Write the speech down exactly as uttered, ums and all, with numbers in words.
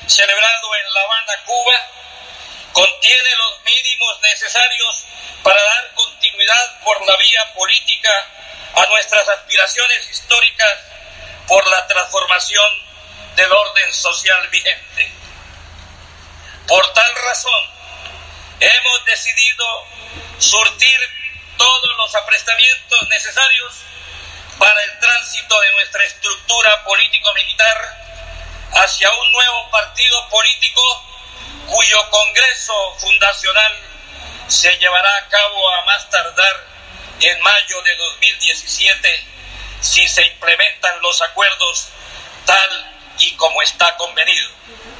celebrado en La Habana, Cuba, contiene los mínimos necesarios para dar continuidad por la vía política a nuestras aspiraciones históricas por la transformación del orden social vigente. Por tal razón, hemos decidido surtir todos los aprestamientos necesarios para el tránsito de nuestra estructura político-militar hacia un nuevo partido político cuyo congreso fundacional se llevará a cabo a más tardar en mayo de dos mil diecisiete, si se implementan los acuerdos tal y como está convenido.